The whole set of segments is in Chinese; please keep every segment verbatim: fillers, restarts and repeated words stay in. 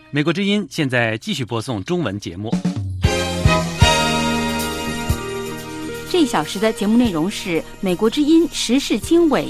美国之音现在继续播送中文节目。 这一小时的节目内容是美国之音时事经纬。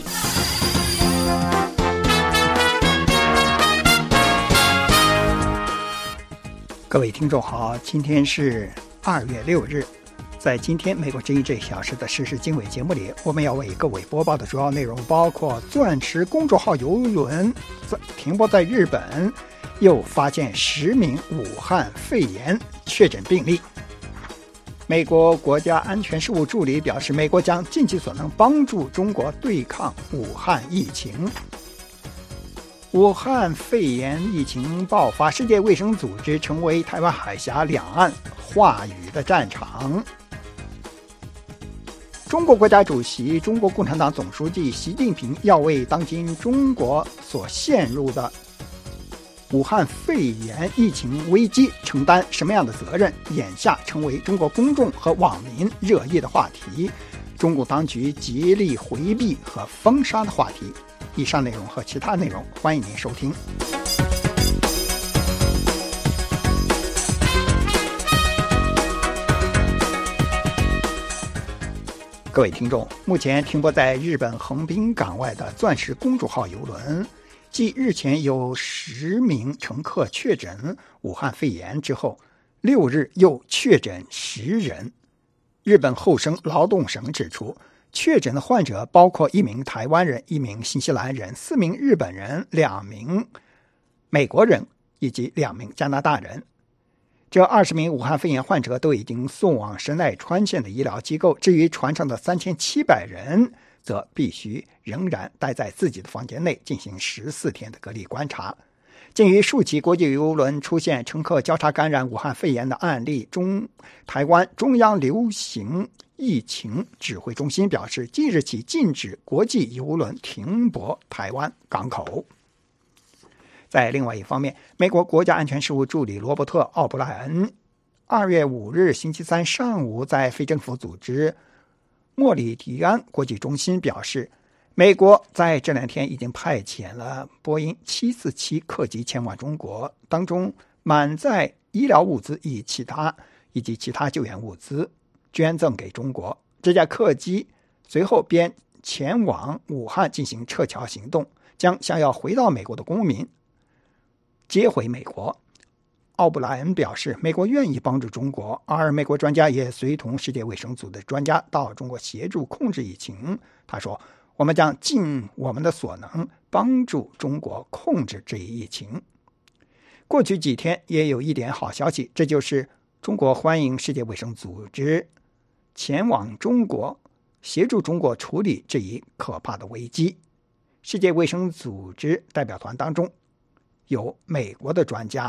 各位听众好，今天是二月六日。在今天美国之音这一小时的时事经纬节目里，我们要为各位播报的主要内容包括：钻石公主号邮轮停泊在日本，又发现十名武汉肺炎确诊病例。美国国家安全事务助理表示，美国将尽其所能帮助中国对抗武汉疫情。武汉肺炎疫情爆发，世界卫生组织成为台湾海峡两岸话语的战场。中国国家主席、中国共产党总书记习近平要为当今中国所陷入的武汉肺炎疫情危机承担什么样的责任，眼下成为中国公众和网民热议的话题。中共当局极力回避和封杀的话题。以上内容和其他内容，欢迎您收听。各位听众，目前停泊在日本横滨港外的钻石公主号邮轮，继日前有十名乘客确诊武汉肺炎之后，六日又确诊十人。日本厚生劳动省指出，确诊的患者包括一名台湾人、一名新西兰人、四名日本人、两名美国人以及两名加拿大人。这二十名武汉肺炎患者都已经送往神奈川县的医疗机构，至于船上的三千七百人则必须仍然待在自己的房间内进行十四天的隔离观察。鉴于数起国际邮轮出现乘客交叉感染武汉肺炎的案例，中台湾中央流行疫情指挥中心表示，即日起禁止国际邮轮停泊台湾港口。在另外一方面，美国国家安全事务助理罗伯特·奥布莱恩二月五日星期三上午在非政府组织莫里迪安国际中心表示，美国在这两天已经派遣了波音七四七客机前往中国，当中满载医疗物资以其他以及其他救援物资捐赠给中国。这架客机随后便前往武汉进行撤侨行动，将想要回到美国的公民接回美国。奥布莱恩表示，美国愿意帮助中国，而美国专家也随同世界卫生组织专家到中国协助控制疫情。他说，我们将尽我们的所能帮助中国控制这一疫情。过去几天也有一点好消息，这就是中国欢迎世界卫生组织前往中国协助中国处理这一可怕的危机。世界卫生组织代表团当中有美国的专家。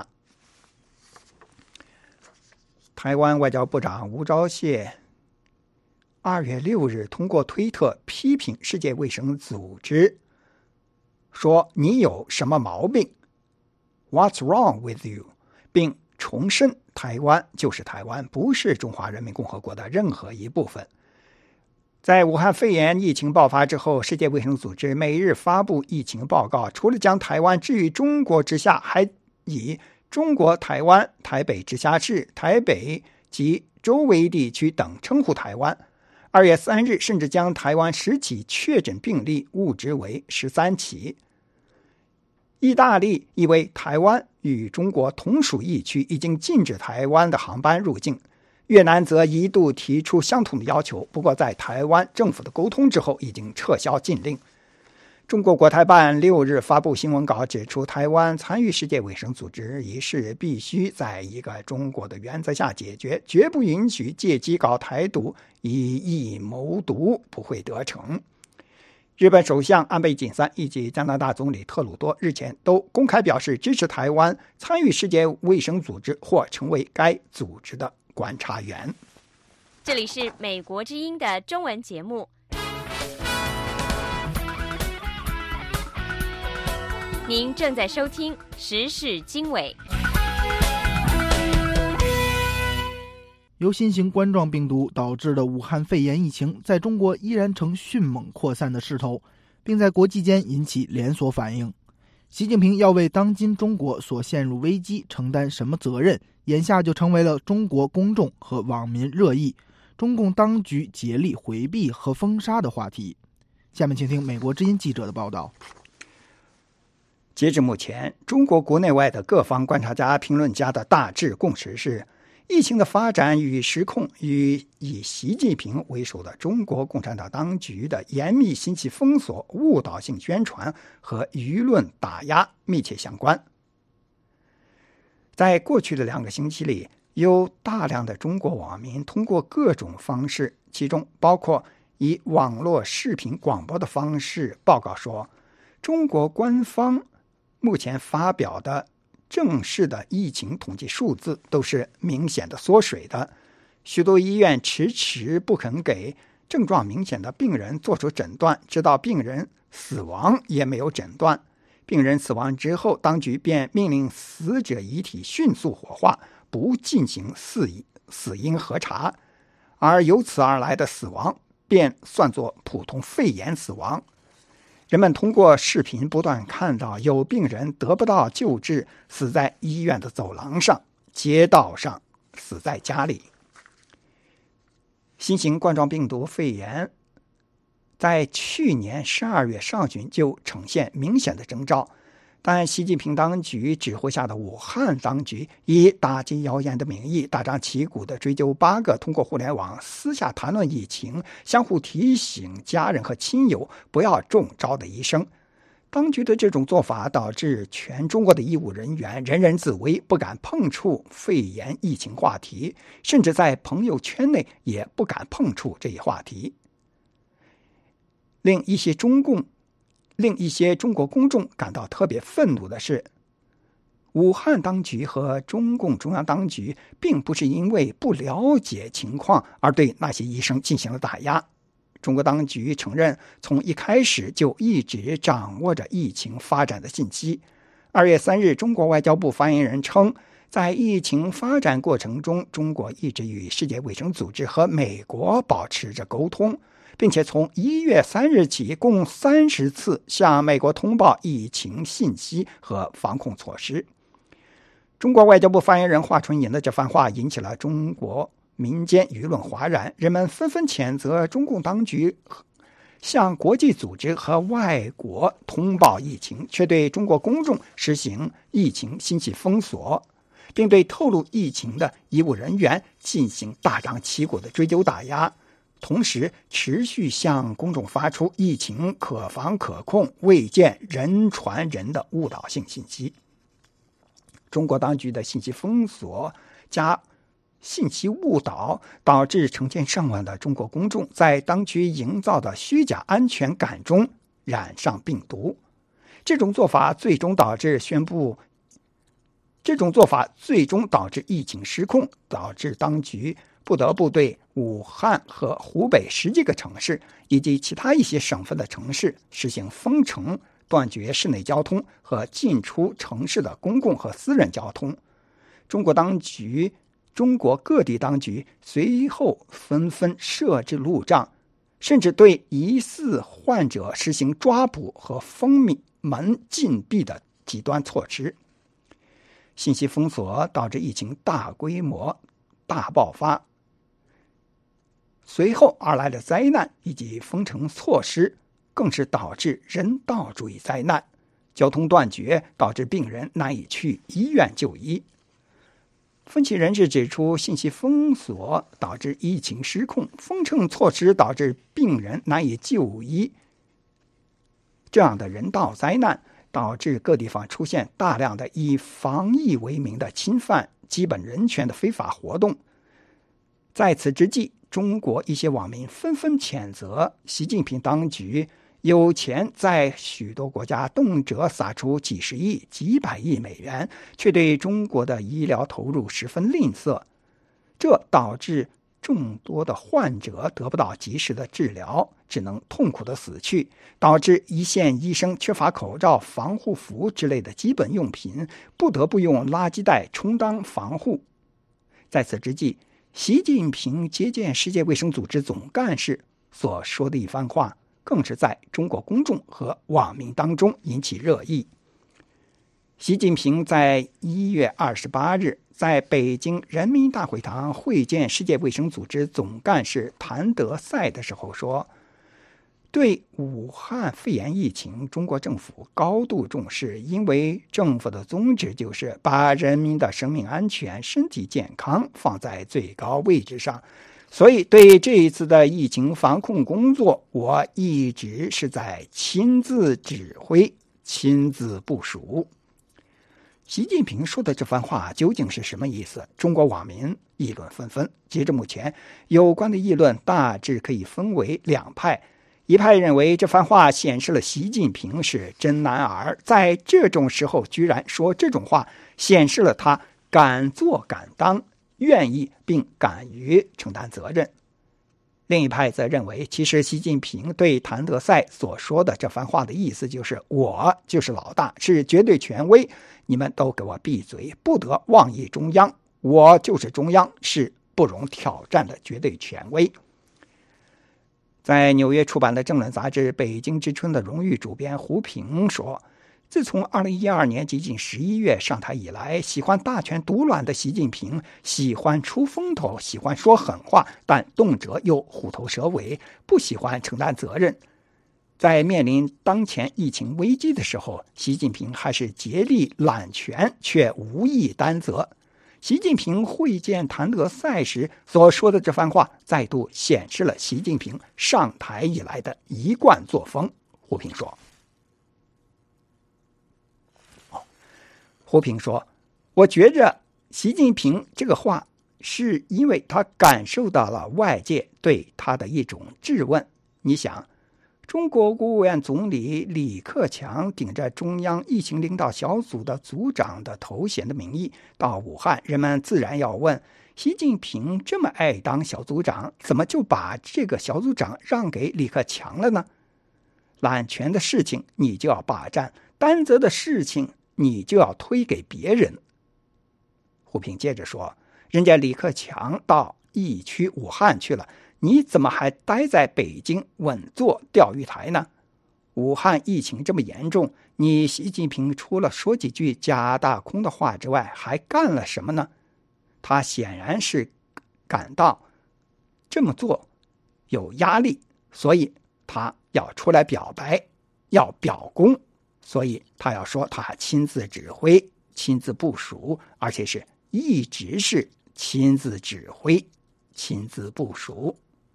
台湾外交部长吴钊燮二月六日通过推特批评世界卫生组织，说你有什么毛病 What's wrong with you， 并重申台湾就是台湾，不是中华人民共和国的任何一部分。在武汉肺炎疫情爆发之后，世界卫生组织每日发布疫情报告，除了将台湾置于中国之下，还以中国台湾、台北直辖市、台北及周围地区等称呼台湾。二月三日甚至将台湾十起确诊病例误植为十三起。意大利以为台湾与中国同属疫区，已经禁止台湾的航班入境。越南则一度提出相同的要求，不过在台湾政府的沟通之后，已经撤销禁令。中国国台办六日发布新闻稿指出，台湾参与世界卫生组织一事必须在一个中国的原则下解决，绝不允许借机搞台独，以意谋独，不会得逞。日本首相安倍晋三以及加拿大总理特鲁多日前都公开表示支持台湾参与世界卫生组织或成为该组织的观察员。 这里是美国之音的中文节目，您正在收听时事经纬。 由新型冠状病毒导致的武汉肺炎疫情在中国依然呈迅猛扩散的势头，并在国际间引起连锁反应。 习近平要为当今中国所陷入危机承担什么责任，眼下就成为了中国公众和网民热议，中共当局竭力回避和封杀的话题。下面请听美国之音记者的报道。 截至目前，中国国内外的各方观察家、评论家的大致共识是，疫情的发展与失控与以习近平为首的中国共产党当局的严密信息封锁、误导性宣传和舆论打压密切相关。在过去的两个星期里，有大量的中国网民通过各种方式，其中包括以网络视频广播的方式报告说，中国官方目前发表的正式的疫情统计数字都是明显的缩水的，许多医院迟迟不肯给症状明显的病人做出诊断，直到病人死亡也没有诊断。病人死亡之后，当局便命令死者遗体迅速火化，不进行死死因核查，而由此而来的死亡便算作普通肺炎死亡。人们通过视频不断看到有病人得不到救治，死在医院的走廊上、街道上，死在家里。新型冠状病毒肺炎在去年十二月上旬就呈现明显的征兆，但习近平当局指挥下的武汉当局以打击谣言的名义，大张旗鼓地追究八个通过互联网私下谈论疫情、相互提醒家人和亲友不要中招的医生。当局的这种做法导致全中国的医务人员人人自危，不敢碰触肺炎疫情话题，甚至在朋友圈内也不敢碰触这一话题。令一些中共令一些中国公众感到特别愤怒的是，武汉当局和中共中央当局并不是因为不了解情况而对那些医生进行了打压。中国当局承认，从一开始就一直掌握着疫情发展的信息。二月三日，中国外交部发言人称，在疫情发展过程中，中国一直与世界卫生组织和美国保持着沟通，并且从一月三日起共三十次向美国通报疫情信息和防控措施。中国外交部发言人华春莹的这番话引起了中国民间舆论哗然，人们纷纷谴责中共当局向国际组织和外国通报疫情，却对中国公众实行疫情信息封锁，并对透露疫情的医务人员进行大张旗鼓的追究打压，同时持续向公众发出疫情可防可控、未见人传人的误导性信息。中国当局的信息封锁加信息误导，导致成千上万的中国公众在当局营造的虚假安全感中染上病毒。这种做法最终导致宣布这种做法最终导致疫情失控，导致当局不得不对武汉和湖北十几个城市以及其他一些省份的城市实行封城，断绝室内交通和进出城市的公共和私人交通。中国当局中国各地当局随后纷纷设置路障，甚至对疑似患者实行抓捕和封门禁闭的极端措施。信息封锁导致疫情大规模大爆发，随后而来的灾难以及封城措施更是导致人道主义灾难，交通断绝导致病人难以去医院就医。分析人士指出，信息封锁导致疫情失控，封城措施导致病人难以就医，这样的人道灾难导致各地方出现大量的以防疫为名的侵犯基本人权的非法活动。在此之际，中国一些网民纷纷谴责习近平当局有钱在许多国家动辄撒出几十亿、几百亿美元，却对中国的医疗投入十分吝啬，这导致众多的患者得不到及时的治疗，只能痛苦的死去，导致一线医生缺乏口罩、防护服之类的基本用品，不得不用垃圾袋充当防护。在此之际，习近平接见世界卫生组织总干事所说的一番话，更是在中国公众和网民当中引起热议。 习近平在一月二十八日在北京人民大会堂会见世界卫生组织总干事谭德赛的时候说，对武汉肺炎疫情，中国政府高度重视，因为政府的宗旨就是把人民的生命安全、身体健康放在最高位置上。所以对这一次的疫情防控工作，我一直是在亲自指挥、亲自部署。习近平说的这番话究竟是什么意思？中国网民议论纷纷。截至目前，有关的议论大致可以分为两派。一派认为这番话显示了习近平是真男儿，在这种时候居然说这种话，显示了他敢做敢当，愿意并敢于承担责任。另一派则认为，其实习近平对谭德赛所说的这番话的意思就是，我就是老大，是绝对权威，你们都给我闭嘴，不得妄议中央，我就是中央，是不容挑战的绝对权威。在纽约出版的政论杂志《北京之春》的荣誉主编胡平说，自从二零一二年接近十一月上台以来，喜欢大权独揽的习近平喜欢出风头，喜欢说狠话，但动辄又虎头蛇尾，不喜欢承担责任。在面临当前疫情危机的时候，习近平还是竭力揽权，却无意担责。习近平会见谭德赛时所说的这番话，再度显示了习近平上台以来的一贯作风。胡平说，胡平说，我觉着习近平这个话是因为他感受到了外界对他的一种质问。你想，中国国务院总理李克强顶着中央疫情领导小组的组长的头衔的名义到武汉，人们自然要问，习近平这么爱当小组长，怎么就把这个小组长让给李克强了呢？揽权的事情你就要霸占，担责的事情你就要推给别人。胡平接着说，人家李克强到疫区武汉去了，你怎么还待在北京稳坐钓鱼台呢？武汉疫情这么严重，你习近平除了说几句假大空的话之外，还干了什么呢？他显然是感到这么做有压力，所以他要出来表白，要表功，所以他要说他亲自指挥、亲自部署，而且是一直是亲自指挥、亲自部署。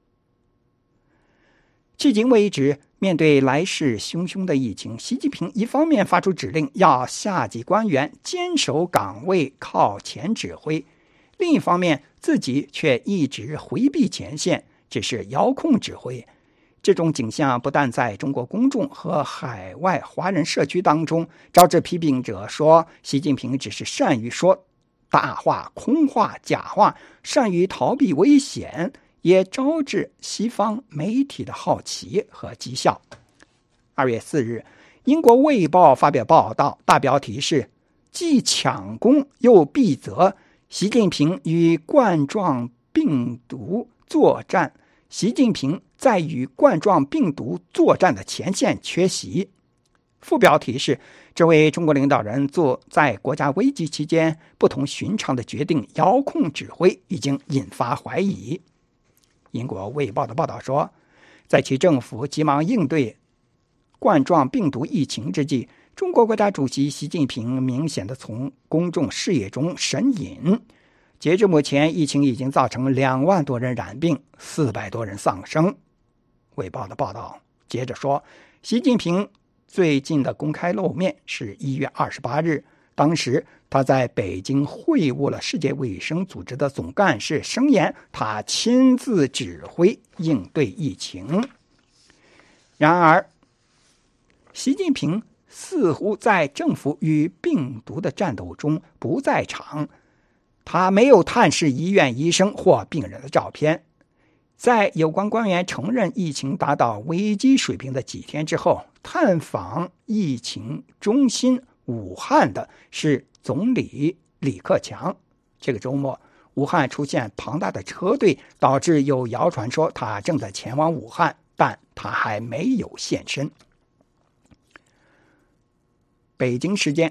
迄今为止，面对来势汹汹的疫情，习近平一方面发出指令，要下级官员坚守岗位，靠前指挥；另一方面，自己却一直回避前线，只是遥控指挥。这种景象不但在中国公众和海外华人社区当中，招致批评者说，习近平只是善于说大话、空话、假话，善于逃避危险，也招致西方媒体的好奇和讥笑。二月四日，英国《卫报》发表报道，大标题是既抢功又避责，习近平与冠状病毒作战，习近平在与冠状病毒作战的前线缺席。副标题是这位中国领导人做在国家危机期间不同寻常的决定，遥控指挥，已经引发怀疑。英国《卫报》的报道说，在其政府急忙应对冠状病毒疫情之际，中国国家主席习近平明显地从公众视野中神隐。截至目前，疫情已经造成两万多人染病，四百多人丧生。《卫报》的报道接着说，习近平最近的公开露面是一月二十八日，当时他在北京会晤了世界卫生组织的总干事，声言他亲自指挥应对疫情。然而，习近平似乎在政府与病毒的战斗中不在场，他没有探视医院医生或病人的照片。在有关官员承认疫情达到危机水平的几天之后，探访疫情中心武汉的是总理李克强。这个周末，武汉出现庞大的车队，导致有谣传说他正在前往武汉，但他还没有现身。北京时间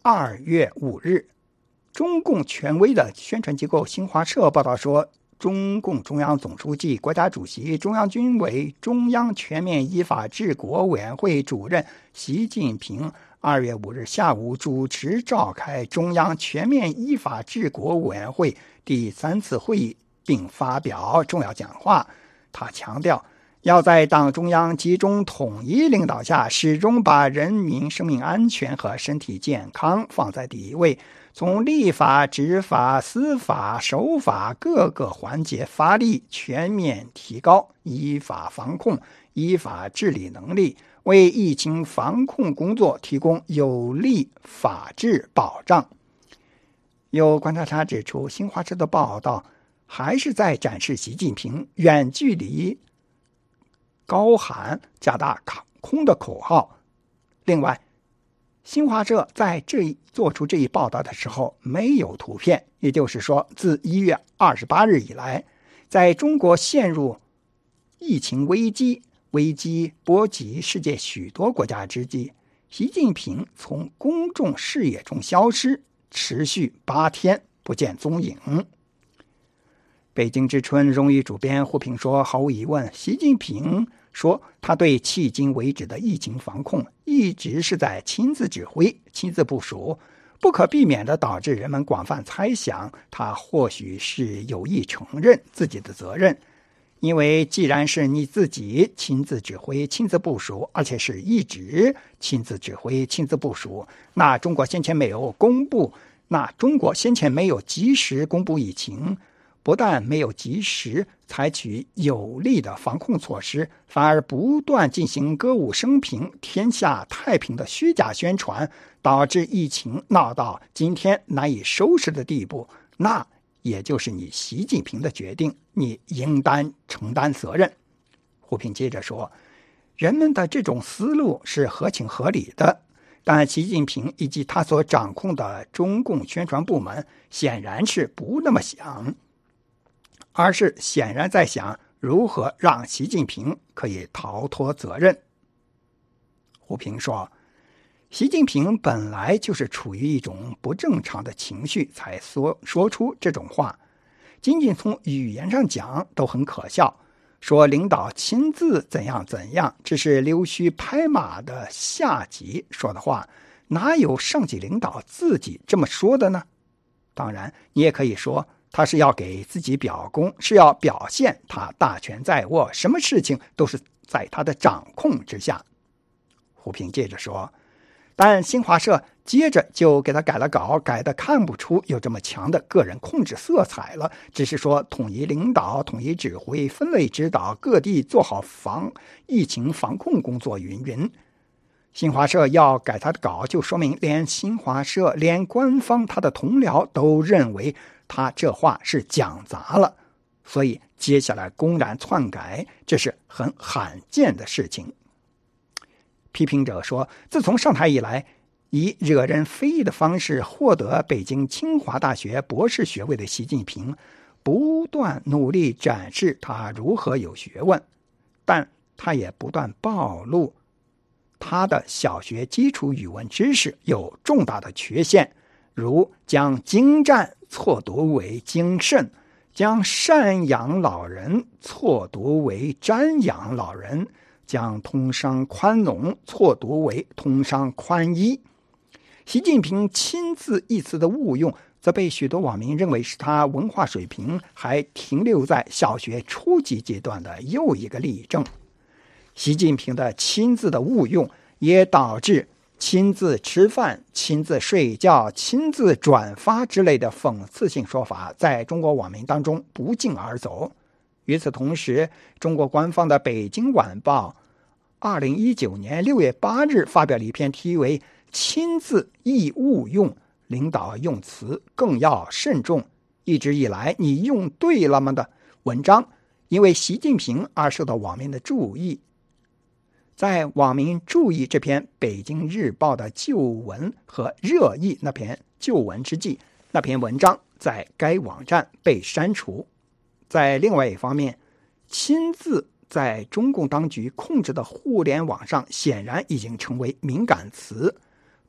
二月五日，中共权威的宣传机构新华社报道说，中共中央总书记、国家主席、中央军委中央全面依法治国委员会主任习近平二月五日下午主持召开中央全面依法治国委员会第三次会议，并发表重要讲话。他强调，要在党中央集中统一领导下，始终把人民生命安全和身体健康放在第一位，从立法、执法、司法、守法各个环节发力，全面提高依法防控、依法治理能力，为疫情防控工作提供有力法治保障。有观察家指出，新华社的报道还是在展示习近平远距离高喊加大抗空的口号。另外，新华社在这一做出这一报道的时候没有图片，也就是说，自一月二十八日以来，在中国陷入疫情危机，危机波及世界许多国家之际，习近平从公众视野中消失，持续八天不见踪影。北京之春荣誉主编胡平说，毫无疑问，习近平说他对迄今为止的疫情防控一直是在亲自指挥、亲自部署，不可避免地导致人们广泛猜想他或许是有意承认自己的责任。因为既然是你自己亲自指挥、亲自部署，而且是一直亲自指挥、亲自部署，那中国先前没有公布，那中国先前没有及时公布疫情，不但没有及时采取有力的防控措施，反而不断进行歌舞升平、天下太平的虚假宣传，导致疫情闹到今天难以收拾的地步，那也就是你习近平的决定，你应当承担责任。胡平接着说，人们的这种思路是合情合理的，但习近平以及他所掌控的中共宣传部门显然是不那么想，而是显然在想如何让习近平可以逃脱责任。胡平说，习近平本来就是处于一种不正常的情绪才说说出这种话，仅仅从语言上讲都很可笑，说领导亲自怎样怎样，这是溜须拍马的下级说的话，哪有上级领导自己这么说的呢？当然，你也可以说他是要给自己表功，是要表现他大权在握，什么事情都是在他的掌控之下。胡平接着说，但新华社接着就给他改了稿，改得看不出有这么强的个人控制色彩了，只是说统一领导、统一指挥、分类指导各地做好防疫情防控工作云云。新华社要改他的稿，就说明连新华社、连官方他的同僚都认为他这话是讲砸了，所以接下来公然篡改，这是很罕见的事情。批评者说，自从上台以来，以惹人非议的方式获得北京清华大学博士学位的习近平，不断努力展示他如何有学问，但他也不断暴露他的小学基础语文知识有重大的缺陷，如将精湛错读为精慎，将赡养老人错读为瞻仰老人，将通商宽农错读为通商宽衣。习近平亲自一词的误用，则被许多网民认为是他文化水平还停留在小学初级阶段的又一个例证。习近平的亲自的误用，也导致亲自吃饭、亲自睡觉、亲自转发之类的讽刺性说法在中国网民当中不胫而走。与此同时，中国官方的《北京晚报》二零一九年六月八日发表了一篇题为亲自亦误用，领导用词更要慎重，一直以来你用对了吗的文章，因为习近平而受到网民的注意。在网民注意这篇《北京日报》的旧文和热议那篇旧文之际，那篇文章在该网站被删除。在另外一方面，亲自在中共当局控制的互联网上显然已经成为敏感词，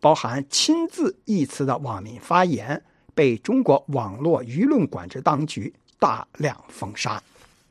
包含亲自一词的网民发言被中国网络舆论管制当局大量封杀。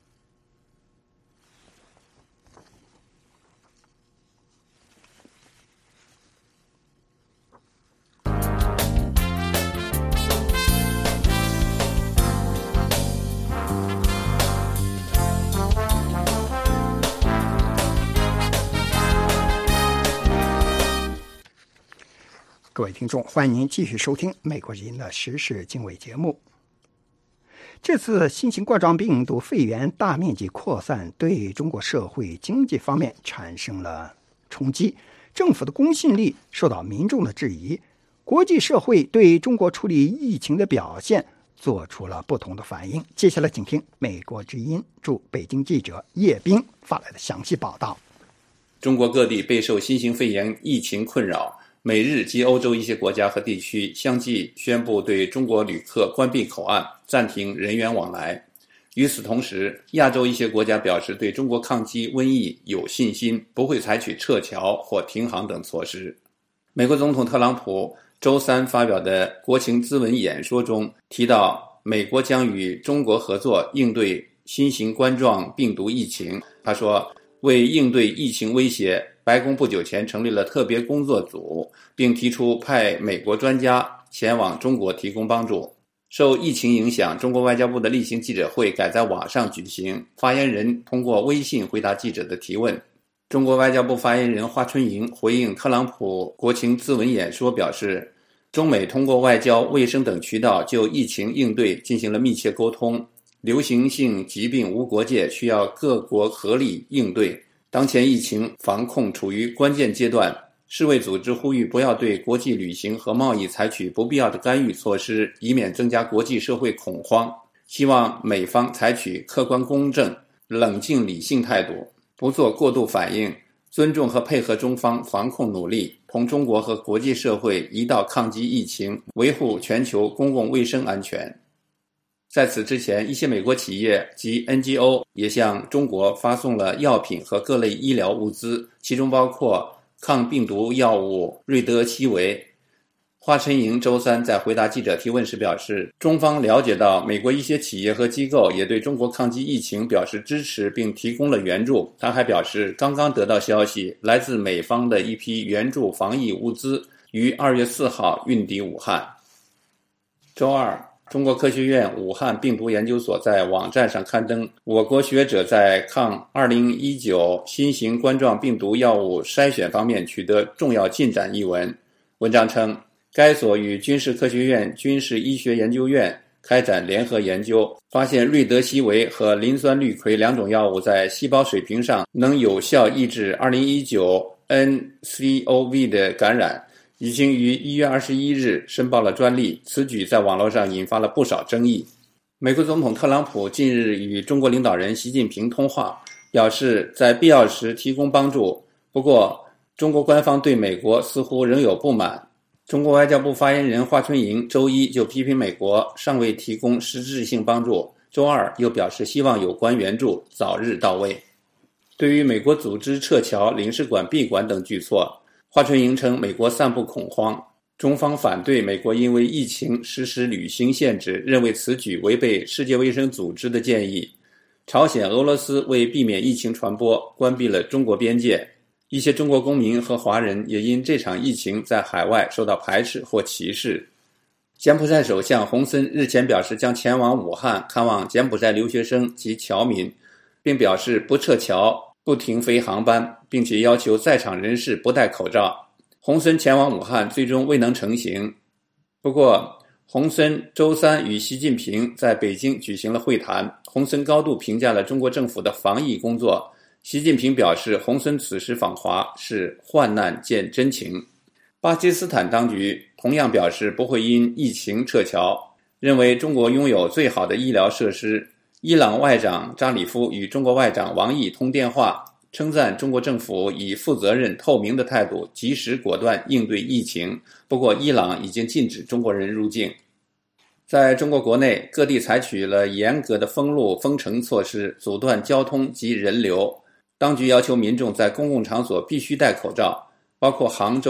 各位听众，欢迎您继续收听美国之音的时事经纬节目。这次新型冠状病毒肺炎大面积扩散，对中国社会经济方面产生了冲击，政府的公信力受到民众的质疑，国际社会对中国处理疫情的表现做出了不同的反应。接下来请听美国之音驻北京记者叶冰发来的详细报道。 中国各地备受新型肺炎疫情困扰，美日及欧洲一些国家和地区相继宣布对中国旅客关闭口岸，暂停人员往来。与此同时，亚洲一些国家表示对中国抗击瘟疫有信心，不会采取撤侨或停航等措施。美国总统特朗普周三发表的国情咨文演说中提到，美国将与中国合作应对新型冠状病毒疫情。他说，为应对疫情威胁，白宫不久前成立了特别工作组，并提出派美国专家前往中国提供帮助。受疫情影响，中国外交部的例行记者会改在网上举行，发言人通过微信回答记者的提问。中国外交部发言人华春莹回应特朗普国情咨文演说表示，中美通过外交、卫生等渠道就疫情应对进行了密切沟通。流行性疾病无国界，需要各国合力应对。当前疫情防控处于关键阶段，世卫组织呼吁不要对国际旅行和贸易采取不必要的干预措施，以免增加国际社会恐慌。希望美方采取客观公正、冷静理性态度，不做过度反应，尊重和配合中方防控努力，同中国和国际社会一道抗击疫情，维护全球公共卫生安全。在此之前，一些美国企业及 N G O 也向中国发送了药品和各类医疗物资，其中包括抗病毒药物瑞德西韦。华春莹周三在回答记者提问时表示，中方了解到美国一些企业和机构也对中国抗击疫情表示支持并提供了援助。他还表示，刚刚得到消息，来自美方的一批援助防疫物资于二月四号运抵武汉。周二，中国科学院武汉病毒研究所在网站上刊登我国学者在抗二零一九新型冠状病毒药物筛选方面取得重要进展一文。文章称，该所与军事科学院军事医学研究院开展联合研究，发现瑞德西韦和磷酸氯喹两种药物在细胞水平上能有效抑制二零一九 N C O V 的感染，已经于一月二十一日申报了专利。此举在网络上引发了不少争议。美国总统特朗普近日与中国领导人习近平通话，表示在必要时提供帮助。不过，中国官方对美国似乎仍有不满。中国外交部发言人华春莹周一就批评美国尚未提供实质性帮助，周二又表示希望有关援助早日到位。对于美国组织撤侨、领事馆闭馆等举措，华春莹称美国散布恐慌，中方反对美国因为疫情实施旅行限制，认为此举违背世界卫生组织的建议。朝鲜、俄罗斯为避免疫情传播，关闭了中国边界。一些中国公民和华人也因这场疫情在海外受到排斥或歧视。柬埔寨首相洪森日前表示将前往武汉看望柬埔寨留学生及侨民，并表示不撤侨、不停飞航班，并且要求在场人士不戴口罩。洪森前往武汉最终未能成行。不过，洪森周三与习近平在北京举行了会谈，洪森高度评价了中国政府的防疫工作。习近平表示，洪森此时访华是患难见真情。巴基斯坦当局同样表示不会因疫情撤侨，认为中国拥有最好的医疗设施。伊朗外长扎里夫与中国外长王毅通电话，称赞中国政府以负责任、透明的态度及时果断应对疫情。不过，伊朗已经禁止中国人入境。在中国国内，各地采取了严格的封路、封城措施，阻断交通及人流。当局要求民众在公共场所必须戴口罩，包括杭州、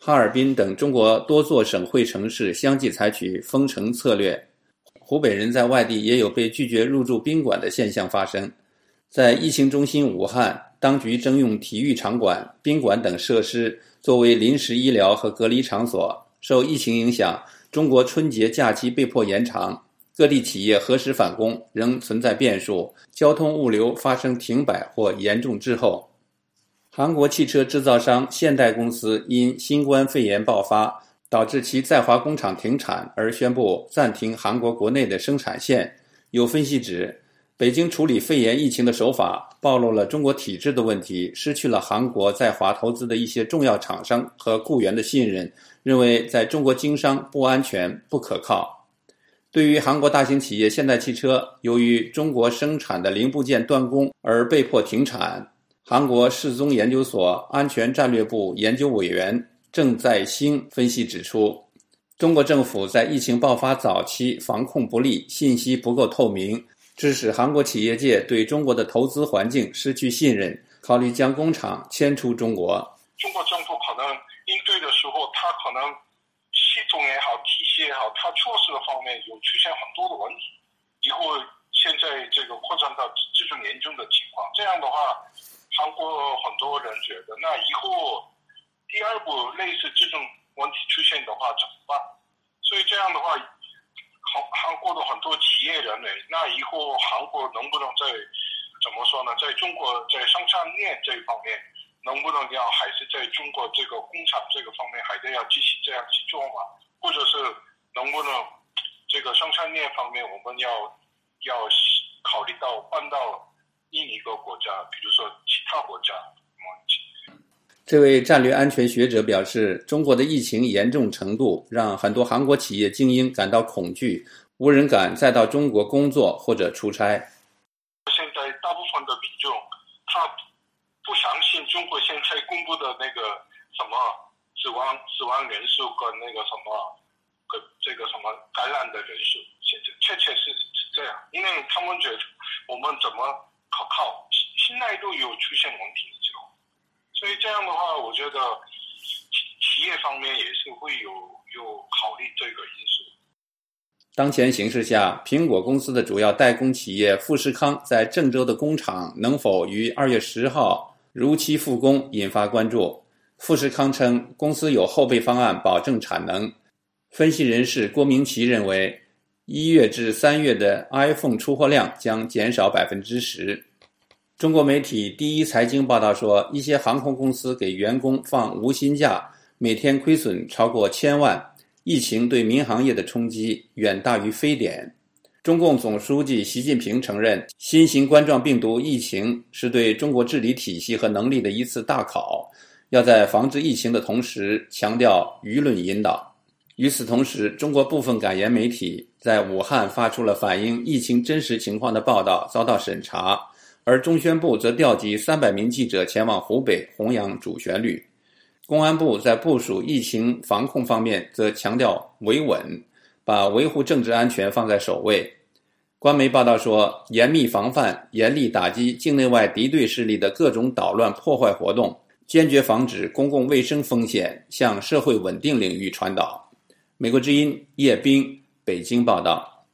哈尔滨等中国多座省会城市相继采取封城策略。湖北人在外地也有被拒绝入住宾馆的现象发生。在疫情中心武汉，当局征用体育场馆、宾馆等设施作为临时医疗和隔离场所。受疫情影响，中国春节假期被迫延长，各地企业何时返工仍存在变数，交通物流发生停摆或严重滞后。韩国汽车制造商现代公司因新冠肺炎爆发，导致其在华工厂停产而宣布暂停韩国国内的生产线。有分析指，北京处理肺炎疫情的手法暴露了中国体制的问题，失去了韩国在华投资的一些重要厂商和雇员的信任，认为在中国经商不安全、不可靠。对于韩国大型企业现代汽车，由于中国生产的零部件断供而被迫停产，韩国世宗研究所安全战略部研究委员郑在兴分析指出，中国政府在疫情爆发早期防控不力，信息不够透明，致使韩国企业界对中国的投资环境失去信任，考虑将工厂迁出中国。 中国政府可能应对的时候，它可能系统也好，体系也好，它措施的方面有出现很多的问题。以后现在这个扩展到这种严重的情况，这样的话，韩国很多人觉得，那以后第二步类似这种问题出现的话怎么办？所以这样的话，韩韩国的很多企业人呢，那以后韩国能不能在怎么说呢？在中国在生产链这一方面，能不能要还是在中国这个工厂这个方面还得要继续这样去做吗？或者是能不能这个生产链方面我们要要考虑到搬到另一个国家，比如说其他国家。 这位战略安全学者表示，中国的疫情严重程度让很多韩国企业精英感到恐惧，无人敢再到中国工作或者出差。 现在大部分的民众他不相信中国现在公布的那个什么死亡死亡人数跟那个什么跟这个什么感染的人数，现在确确实实是这样，因为他们觉得我们怎么可靠，信赖度有出现问题的时候，所以这样的话，我觉得企业方面也是会有有考虑这个因素。 当前形势下，苹果公司的主要代工企业富士康在郑州的工厂能否于二月十号如期复工引发关注。富士康称，公司有后备方案保证产能。分析人士郭明奇认为，一月至三月的 iPhone 出货量将减少 百分之十。中国媒体第一财经报道说，一些航空公司给员工放无薪假，每天亏损超过千万。疫情对民航业的冲击远大于非典。中共总书记习近平承认，新型冠状病毒疫情是对中国治理体系和能力的一次大考，要在防治疫情的同时强调舆论引导。与此同时，中国部分感言媒体在武汉发出了反映疫情真实情况的报道，遭到审查，而中宣部则调集三百名记者前往湖北弘扬主旋律。公安部在部署疫情防控方面则强调维稳，把维护政治安全放在首位。官媒报道说，严密防范、严厉打击境内外敌对势力的各种捣乱破坏活动，坚决防止公共卫生风险向社会稳定领域传导。美国之音叶冰，北京报道。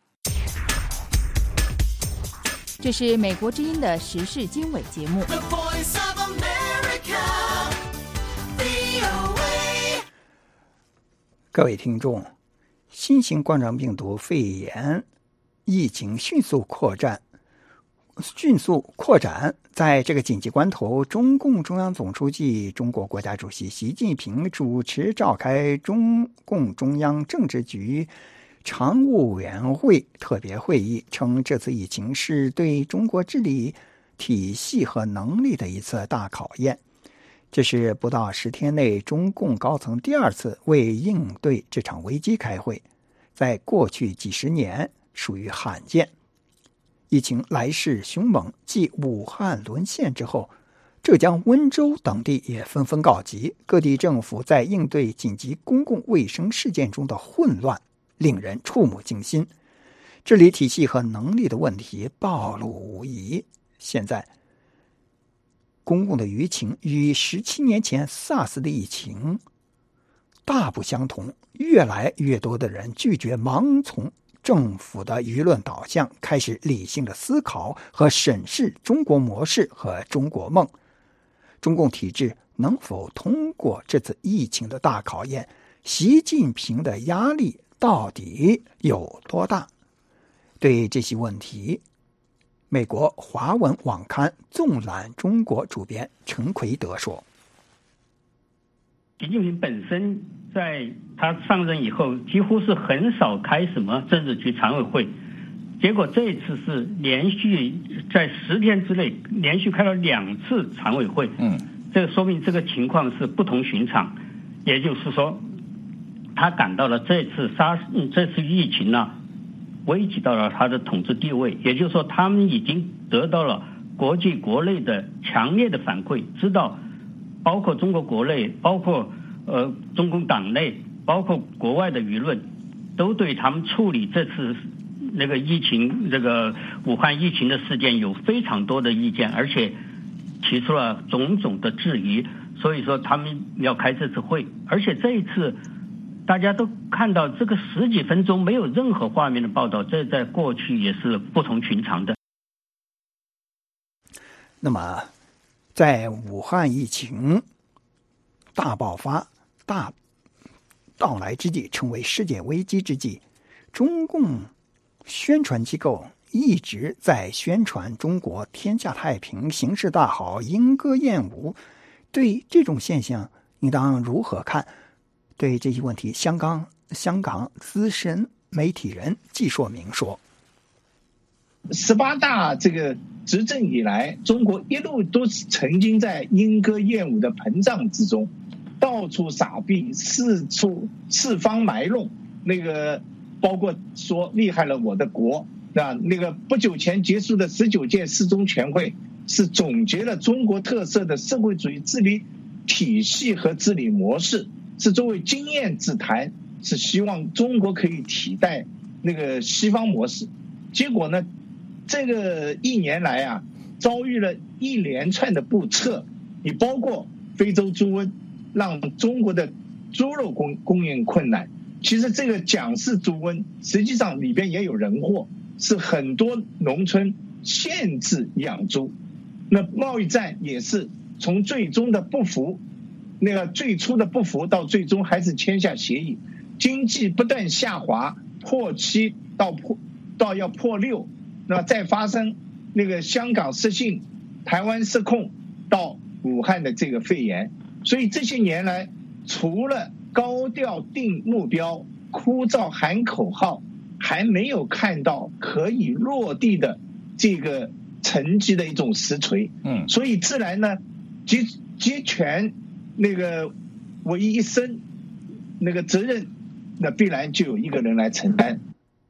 这是美国之音的时事经纬节目。 各位听众，新型冠状病毒肺炎疫情迅速扩展，迅速扩展，在这个紧急关头，中共中央总书记、中国国家主席习近平主持召开中共中央政治局常务委员会特别会议，称这次疫情是对中国治理体系和能力的一次大考验。这是不到十天内中共高层第二次为应对这场危机开会，在过去几十年属于罕见。疫情来势凶猛，继武汉沦陷之后，浙江温州等地也纷纷告急，各地政府在应对紧急公共卫生事件中的混乱令人触目惊心，治理体系和能力的问题暴露无遗。现在公共的舆情与十七年前 SARS 的疫情大不相同，越来越多的人拒绝盲从政府的舆论导向，开始理性的思考和审视中国模式和中国梦。中共体制能否通过这次疫情的大考验？习近平的压力到底有多大？对这些问题，美国华文网刊纵览中国主编陈奎德说， 习近平本身在他上任以后几乎是很少开什么政治局常委会，结果这次是连续在十天之内连续开了两次常委会，嗯，这个说明这个情况是不同寻常。也就是说，他感到了这次杀这次疫情呢危及到了他的统治地位，也就是说他们已经得到了国际国内的强烈的反馈，知道包括中国国内，包括呃中共党内，包括国外的舆论，都对他们处理这次那个疫情，这个武汉疫情的事件有非常多的意见，而且提出了种种的质疑。所以说他们要开这次会，而且这一次大家都看到这个十几分钟没有任何画面的报道，这在过去也是不同寻常的。 那么在武汉疫情大爆发、大到来之际，成为世界危机之际，中共宣传机构一直在宣传中国天下太平、形势大好、莺歌燕舞。对这种现象应当如何看？对这些问题，香港香港资深媒体人季硕明说， 十八大这个执政以来，中国一路都是曾经在莺歌燕舞的膨胀之中，到处撒币，四处四方埋弄，那个包括说厉害了我的国，那那个不久前结束的十九届四中全会是总结了中国特色的社会主义治理体系和治理模式，是作为经验之谈，是希望中国可以替代那个西方模式。结果呢，这个一年来啊，遭遇了一连串的不测，你包括非洲猪瘟让中国的猪肉供供应困难，其实这个蒋氏猪瘟实际上里边也有人祸，是很多农村限制养猪。那贸易战也是从最终的不服，那个最初的不服到最终还是签下协议，经济不断下滑，破七到破到要破六，那再发生那个香港失信、台湾失控到武汉的这个肺炎，所以这些年来，除了高调定目标、枯燥喊口号，还没有看到可以落地的这个成绩的一种实锤。嗯，所以自然呢，集集权那个唯一一生那个责任，那必然就有一个人来承担。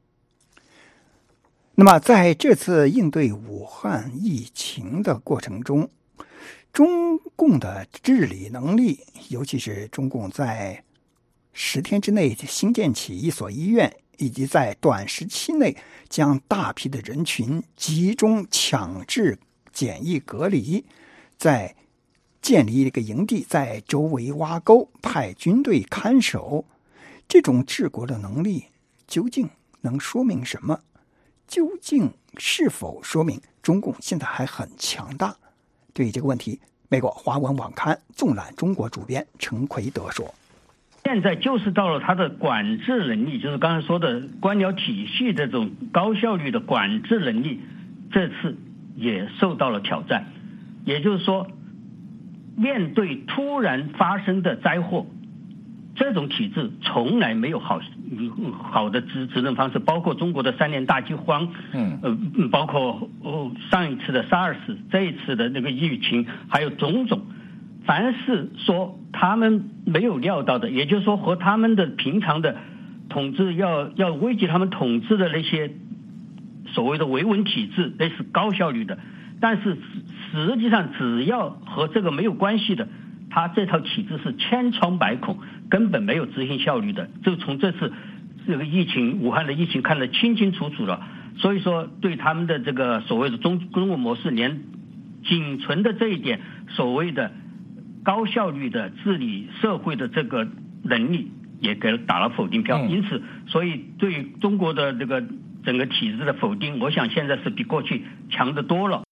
那么在这次应对武汉疫情的过程中，中共的治理能力，尤其是中共在十天之内新建起一所医院，以及在短时期内将大批的人群集中强制检疫隔离，在建立一个营地，在周围挖沟，派军队看守，这种治国的能力究竟能说明什么？究竟是否说明中共现在还很强大？对于这个问题，美国华文网刊纵览中国主编陈奎德说， 现在就是到了他的管制能力，就是刚才说的官僚体系这种高效率的管制能力，这次也受到了挑战。也就是说，面对突然发生的灾祸，这种体制从来没有好好的执执政方式，包括中国的三年大饥荒，嗯，呃，包括哦上一次的 SARS， 这一次的那个疫情，还有种种，凡是说他们没有料到的，也就是说和他们的平常的统治要要危及他们统治的那些所谓的维稳体制，那是高效率的，但是实际上只要和这个没有关系的，他这套体制是千疮百孔，根本没有执行效率的。就从这次这个疫情，武汉的疫情看得清清楚楚了。所以说，对他们的这个所谓的中中国模式，连仅存的这一点所谓的高效率的治理社会的这个能力也给打了否定票。 嗯、 因此，所以对于中国的这个整个体制的否定，我想现在是比过去强得多了。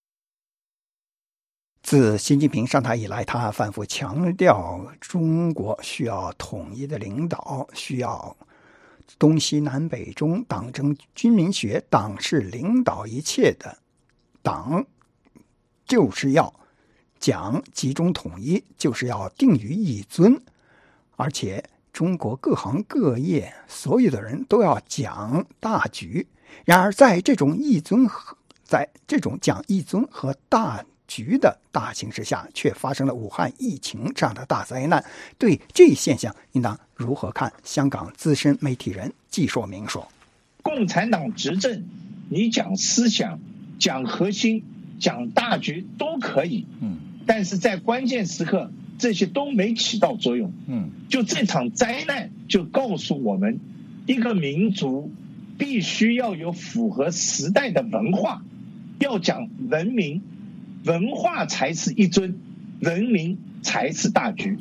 自习近平上台以来，他反复强调中国需要统一的领导，需要东西南北中党争军民学，党是领导一切的，党就是要讲集中统一，就是要定于一尊，而且中国各行各业所有的人都要讲大局。然而在这种一尊和在这种讲一尊和大局的大形势下，却发生了武汉疫情这样的大灾难。对这一现象应当如何看？香港资深媒体人季硕明说， 共产党执政，你讲思想，讲核心，讲大局都可以，嗯，但是在关键时刻这些都没起到作用，嗯，就这场灾难就告诉我们，一个民族必须要有符合时代的文化，要讲文明，文化才是一尊，人民才是大局。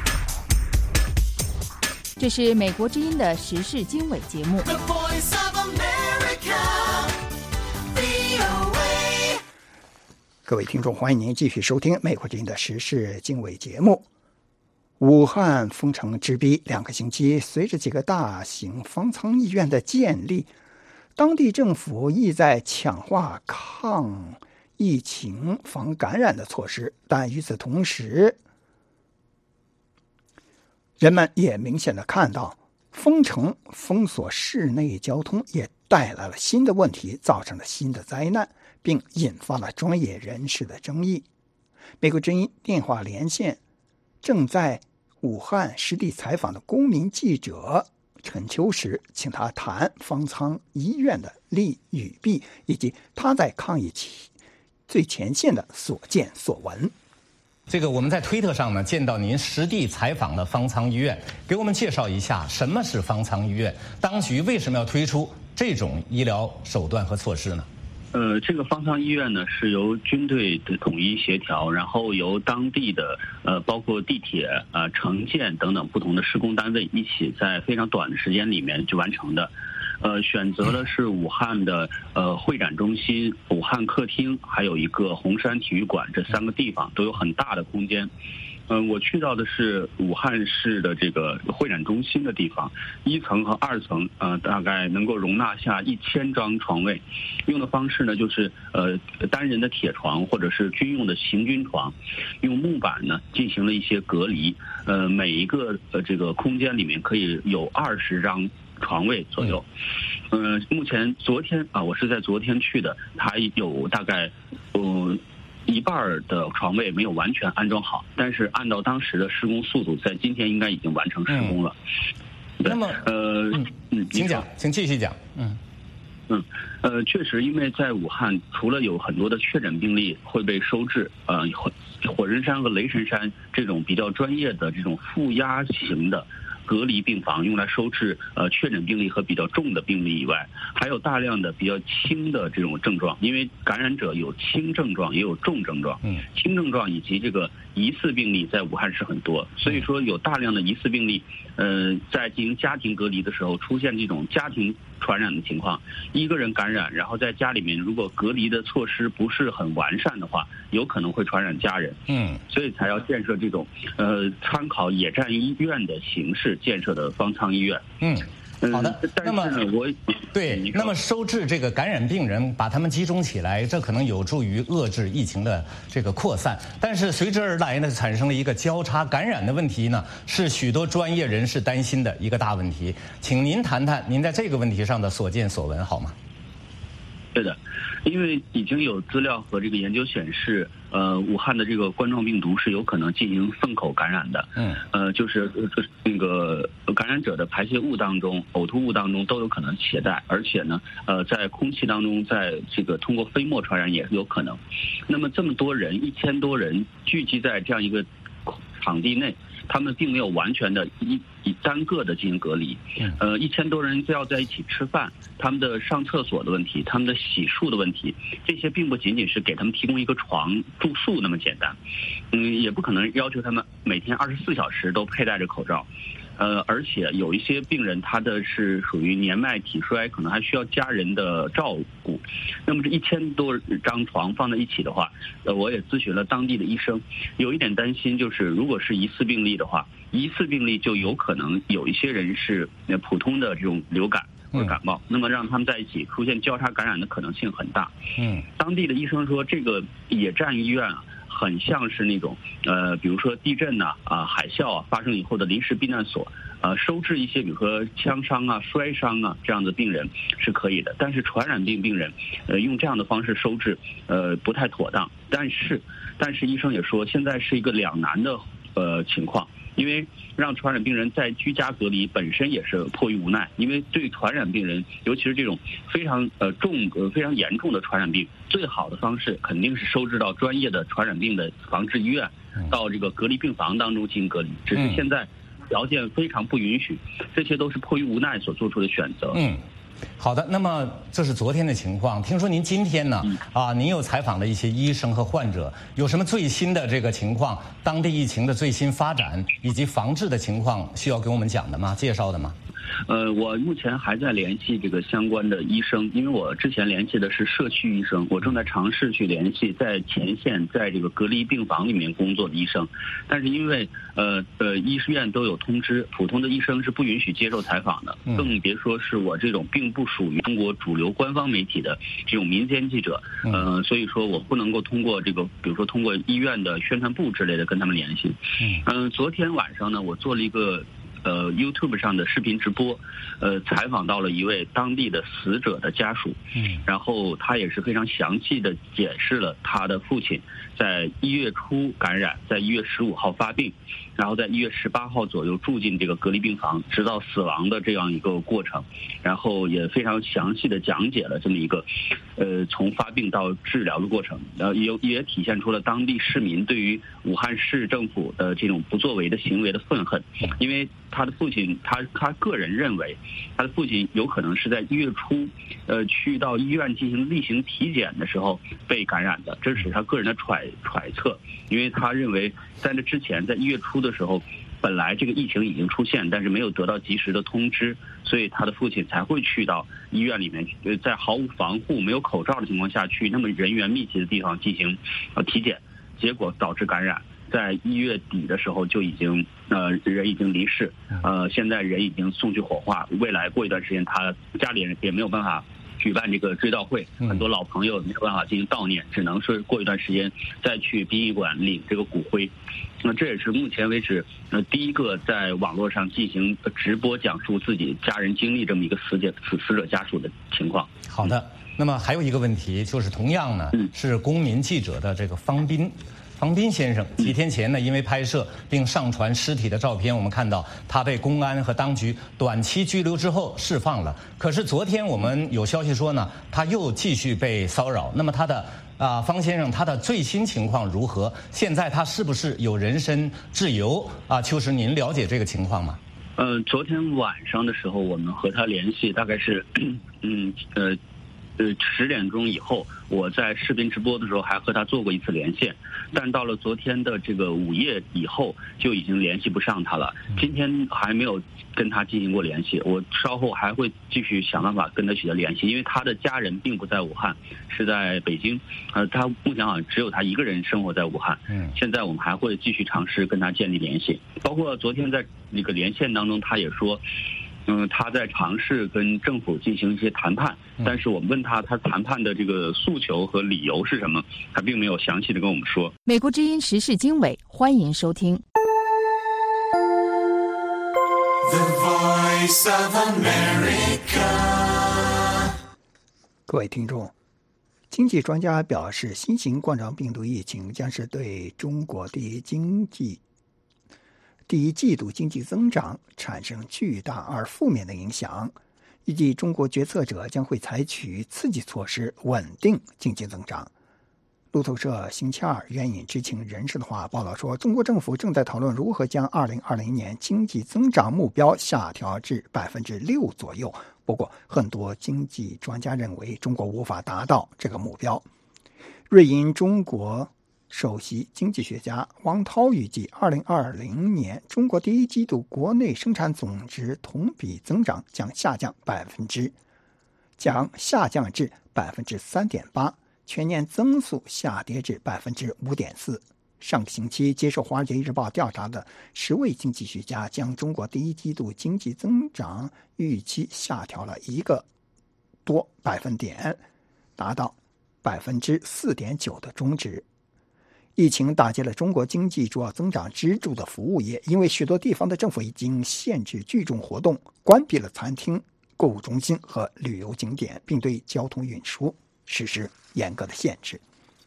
这是美国之音的时事经纬节目。 各位听众，欢迎您继续收听美国之音的时事经纬节目。武汉封城之逼两个星期，随着几个大型方舱医院的建立，当地政府意在强化抗疫情防感染的措施，但与此同时，人们也明显的看到，封城封锁室内交通也带来了新的问题，造成了新的灾难，并引发了专业人士的争议。美国之音电话连线正在武汉实地采访的公民记者陈秋实，请他谈方舱医院的利与弊，以及他在抗疫期最前线的所见所闻。 这个我们在推特上呢见到您实地采访了方舱医院，给我们介绍一下什么是方舱医院，当局为什么要推出这种医疗手段和措施呢？ 呃，这个方舱医院呢是由军队的统一协调，然后由当地的呃包括地铁、呃城建等等不同的施工单位一起在非常短的时间里面就完成的。呃，选择了是武汉的呃会展中心、武汉客厅，还有一个红山体育馆，这三个地方都有很大的空间。嗯，我去到的是武汉市的这个会展中心的地方，一层和二层，呃，大概能够容纳下一千张床位。用的方式呢，就是呃单人的铁床或者是军用的行军床，用木板呢进行了一些隔离。呃，每一个呃这个空间里面可以有二十张床位左右。呃，目前昨天啊，我是在昨天去的，它有大概呃。一半的床位没有完全安装好，但是按照当时的施工速度，在今天应该已经完成施工了。 嗯、那么， 呃， 嗯，请讲，请继续讲。嗯， 嗯，呃，确实，因为在武汉，除了有很多的确诊病例会被收治，呃，火火神山和雷神山这种比较专业的这种负压型的隔离病房用来收治呃确诊病例和比较重的病例以外，还有大量的比较轻的这种症状，因为感染者有轻症状也有重症状，嗯，轻症状以及这个疑似病例在武汉是很多，所以说有大量的疑似病例，呃，在进行家庭隔离的时候出现这种家庭传染的情况，一个人感染，然后在家里面如果隔离的措施不是很完善的话，有可能会传染家人，嗯，所以才要建设这种呃参考野战医院的形式建设的方舱医院。嗯， 好的。那么我对，那么收治这个感染病人，把他们集中起来，这可能有助于遏制疫情的这个扩散。但是随之而来呢，产生了一个交叉感染的问题呢，是许多专业人士担心的一个大问题。请您谈谈您在这个问题上的所见所闻好吗？ 对的，因为已经有资料和这个研究显示，呃，武汉的这个冠状病毒是有可能进行粪口感染的。嗯，呃，就是那个感染者的排泄物当中、呕吐物当中都有可能携带，而且呢，呃，在空气当中，在这个通过飞沫传染也是有可能。那么这么多人，一千多人聚集在这样一个场地内，他们并没有完全的一以单个的进行隔离，呃，一千多人要在一起吃饭，他们的上厕所的问题，他们的洗漱的问题，这些并不仅仅是给他们提供一个床住宿那么简单，嗯，也不可能要求他们每天二十四小时都佩戴着口罩， 呃，而且有一些病人他的是属于年迈体衰，可能还需要家人的照顾。那么这一千多张床放在一起的话，呃，我也咨询了当地的医生，有一点担心就是，如果是疑似病例的话，疑似病例就有可能有一些人是普通的这种流感或者感冒，嗯、那么让他们在一起出现交叉感染的可能性很大。嗯，当地的医生说，这个野战医院啊，很像是那种呃，比如说地震呐、啊、啊海啸啊发生以后的临时避难所，呃，收治一些比如说枪伤啊、摔伤啊这样的病人是可以的，但是传染病病人，呃，用这样的方式收治，呃，不太妥当。但是，但是医生也说，现在是一个两难的呃情况。因为让传染病人在居家隔离本身也是迫于无奈，因为对传染病人，尤其是这种非常呃重呃非常严重的传染病，最好的方式肯定是收治到专业的传染病的防治医院，到这个隔离病房当中进行隔离。只是现在条件非常不允许，这些都是迫于无奈所做出的选择。 嗯。好的，那么这是昨天的情况。听说您今天呢，啊，您又采访了一些医生和患者，有什么最新的这个情况？当地疫情的最新发展以及防治的情况，需要给我们讲的吗？介绍的吗？ 呃，我目前还在联系这个相关的医生，因为我之前联系的是社区医生，我正在尝试去联系在前线在这个隔离病房里面工作的医生，但是因为呃呃医院都有通知，普通的医生是不允许接受采访的，更别说是我这种并不属于中国主流官方媒体的这种民间记者，呃，所以说我不能够通过这个，比如说通过医院的宣传部之类的跟他们联系。嗯、呃，昨天晚上呢，我做了一个。呃 YouTube 上的视频直播，呃，采访到了一位当地的死者的家属，嗯，然后他也是非常详细的解释了他的父亲在一月初感染，在一月十五号发病，然后在一月十八号左右住进这个隔离病房，直到死亡的这样一个过程，然后也非常详细的讲解了这么一个，呃，从发病到治疗的过程，呃，也也体现出了当地市民对于武汉市政府的这种不作为的行为的愤恨，因为他的父亲，他他个人认为，他的父亲有可能是在一月初，呃，去到医院进行例行体检的时候被感染的，这是他个人的揣揣测。因为他认为在这之前，在一月初的时候，本来这个疫情已经出现，但是没有得到及时的通知，所以他的父亲才会去到医院里面，呃，在毫无防护、没有口罩的情况下去那么人员密集的地方进行呃体检，结果导致感染。在一月底的时候就已经呃人已经离世，呃现在人已经送去火化，未来过一段时间他家里人也没有办法举办这个追悼会，很多老朋友没有办法进行悼念，只能是过一段时间再去殡仪馆领这个骨灰。那这也是目前为止呃第一个在网络上进行直播讲述自己家人经历这么一个死者死死者家属的情况。 好的，那么还有一个问题就是同样呢是公民记者的这个方斌。方斌先生几天前呢，因为拍摄并上传尸体的照片，我们看到他被公安和当局短期拘留之后释放了。可是昨天我们有消息说呢，他又继续被骚扰。那么他的啊、呃，方先生他的最新情况如何？现在他是不是有人身自由啊？秋实，您了解这个情况吗？ 呃，昨天晚上的时候，我们和他联系，大概是嗯呃。呃，十点钟以后，我在视频直播的时候还和他做过一次连线，但到了昨天的这个午夜以后，就已经联系不上他了。今天还没有跟他进行过联系，我稍后还会继续想办法跟他取得联系，因为他的家人并不在武汉，是在北京。呃，他目前好像只有他一个人生活在武汉。嗯，现在我们还会继续尝试跟他建立联系，包括昨天在那个连线当中，他也说。嗯，他在尝试跟政府进行一些谈判，但是我们问他他谈判的这个诉求和理由是什么，他并没有详细的跟我们说。 美国之音时事经纬，欢迎收听。 The Voice of America。 各位听众，经济专家表示，新型冠状病毒疫情将是对中国第一经济第一季度经济增长产生巨大而负面的影响，预计中国决策者将会采取刺激措施稳定经济增长。路透社星期二援引知情人士的话报道说，中国政府正在讨论如何将二零二零年经济增长目标下调至百分之六左右。不过，很多经济专家认为中国无法达到这个目标。瑞银中国首席经济学家王涛预计，二零二零年中国第一季度国内生产总值同比增长将下降百分之，将下降至百分之三点八，全年增速下跌至百分之五点四。上个星期接受《华尔街日报》调查的十位经济学家将中国第一季度经济增长预期下调了一个多百分点，达到百分之四点九的中值。疫情打击了中国经济主要增长支柱的服务业，因为许多地方的政府已经限制聚众活动，关闭了餐厅、购物中心和旅游景点，并对交通运输实施严格的限制。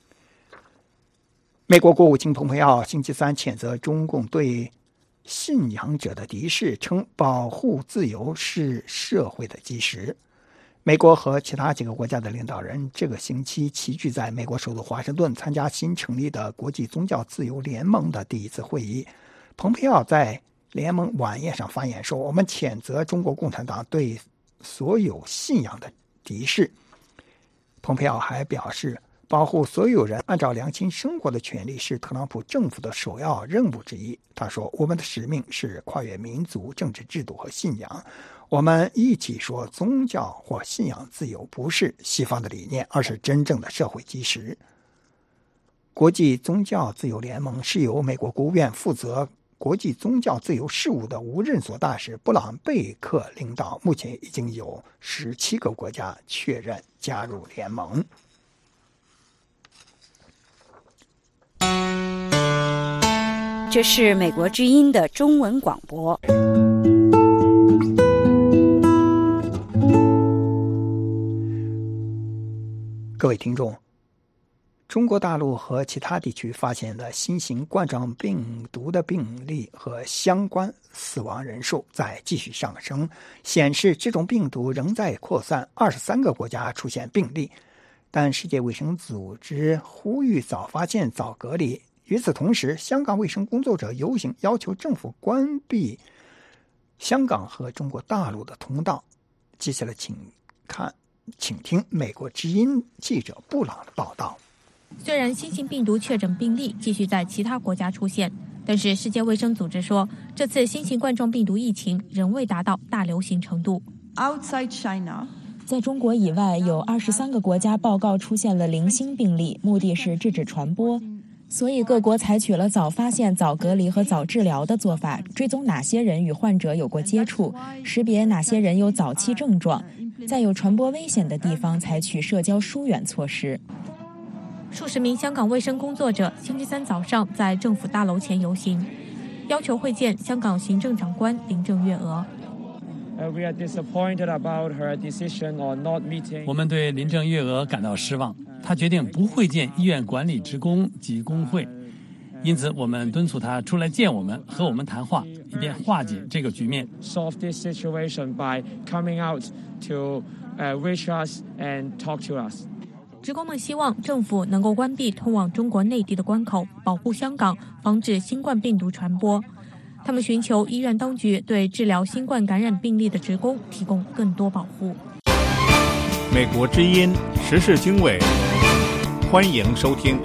美国国务卿蓬佩奥星期三谴责中共对信仰者的敌视，称保护自由是社会的基石。美国和其他几个国家的领导人这个星期齐聚在美国首都华盛顿，参加新成立的国际宗教自由联盟的第一次会议。蓬佩奥在联盟晚宴上发言说：“我们谴责中国共产党对所有信仰的敌视。”蓬佩奥还表示，保护所有人按照良心生活的权利是特朗普政府的首要任务之一。他说：“我们的使命是跨越民族、政治制度和信仰。我们一起说，宗教或信仰自由不是西方的理念，而是真正的社会基石。”国际宗教自由联盟是由美国国务院负责国际宗教自由事务的无任所大使布朗贝克领导，目前已经有十七个国家确认加入联盟。 这是美国之音的中文广播。 各位听众，中国大陆和其他地区发现的新型冠状病毒的病例和相关死亡人数在继续上升，显示这种病毒仍在扩散。二十三个国家出现病例，但世界卫生组织呼吁早发现早隔离。与此同时，香港卫生工作者游行要求政府关闭香港和中国大陆的通道。接下来请看请听美国之音记者布朗的报道。 虽然新型病毒确诊病例继续在其他国家出现，但是世界卫生组织说，这次新型冠状病毒疫情仍未达到大流行程度。 Outside China， 在中国以外，有二十三个国家报告出现了零星病例，目的是制止传播。所以各国采取了早发现、早隔离和早治疗的做法，追踪哪些人与患者有过接触，识别哪些人有早期症状，在有传播危险的地方采取社交疏远措施。 数十名香港卫生工作者星期三早上在政府大楼前游行，要求会见香港行政长官林郑月娥。 我们对林郑月娥感到失望，她决定不会见医院管理职工及工会，因此我们敦促她出来见我们，和我们谈话，以便化解这个局面。 职工们希望政府能够关闭通往中国内地的关口，保护香港，防止新冠病毒传播。他们寻求医院当局对治疗新冠感染病例的职工提供更多保护。 美国之音时事经纬，欢迎收听。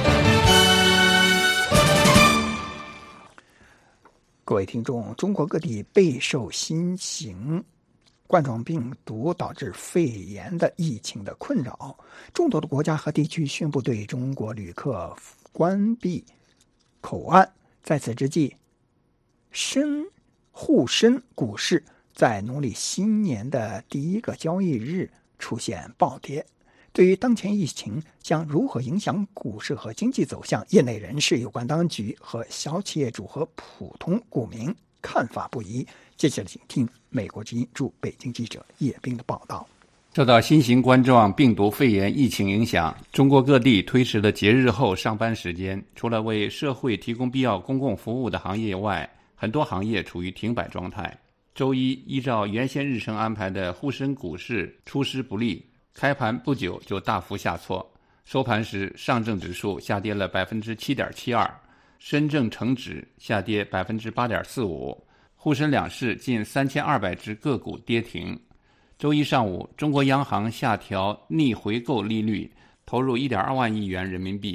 各位听众，中国各地备受新型冠状病毒导致肺炎的疫情的困扰，众多的国家和地区宣布对中国旅客关闭口岸。在此之际，深沪深股市在农历新年的第一个交易日出现暴跌。对于当前疫情将如何影响股市和经济走向，业内人士、有关当局和小企业主和普通股民看法不一。接下来请听美国之音驻北京记者叶冰的报道。 受到新型冠状病毒肺炎疫情影响，中国各地推迟了节日后上班时间，除了为社会提供必要公共服务的行业外，很多行业处于停摆状态。周一，依照原先日程安排的沪深股市出师不利，开盘不久就大幅下挫。收盘时，上证指数下跌了百分之七点七二，深证成指下跌百分之八点四五，沪深两市近三千二百只个股跌停。周一上午，中国央行下调逆回购利率，投入一点二万亿元人民币。